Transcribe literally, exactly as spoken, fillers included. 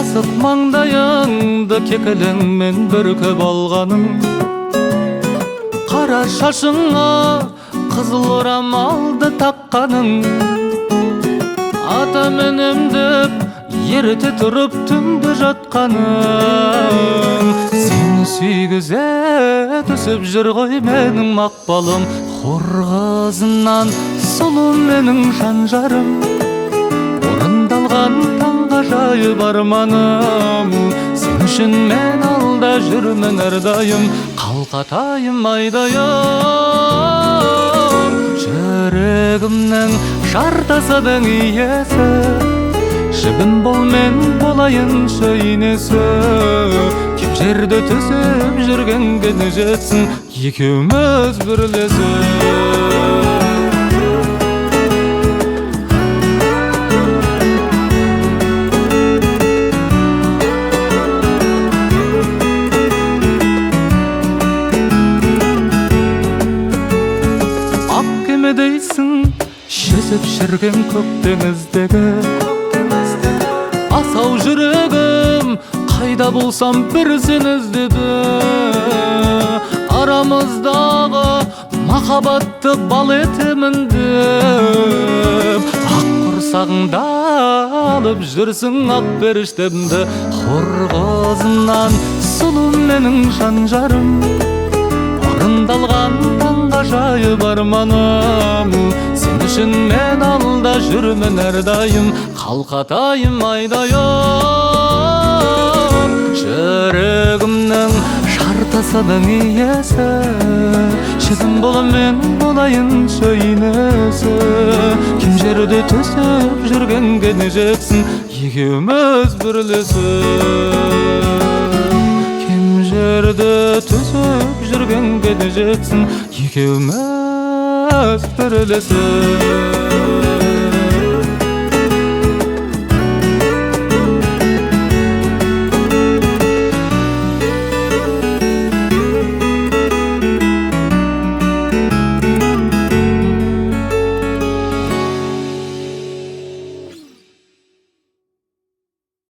Асык маңдайыңды кекелеңмен бүркөп алганың, кара шашыңа кызыл орамалды такканың, ата менем деп ерте туруп түндө жатканың. Сени сүйгүзө төсүп жүр гой менин макбалым, хур кызынан сулуу менин шанжарым, орындалган таңга жайып арманым. Сен үчүн мен алда жүрмөн ар дайым, калкатайым айдайым. Жүрөгүмнүн шартасадың ийеси, шыбын бол мен болайын шөйнөсү. Ким жерде түзүп жүргенге не жетсин, экөөбүз бир элеси. Ак кемедейсиң жүзүп жүрген көк деңиздеги, асау жүрегім қайда болсам бір сен іздеді. Арамыздағы махаббатты бал етемін деп, ақ құрсағыңда алып жүрсің ақ періштемді. Хур кызынан сулуу менің шанжарым, орындалған таңға жайып арманым. Сен үчүн мен алда жүрмөн ар дайым, калкатайым айдайым. Жүрөгүмнүн шартасадың ийеси, шыбын болом мен болайын шөйнөсү. Ким жерде төсөп жүргенге не жетсин, экөөбүз бир элеси. Ким жерде төсөп жүргенге не жетсин, экөөбүз бир элеси.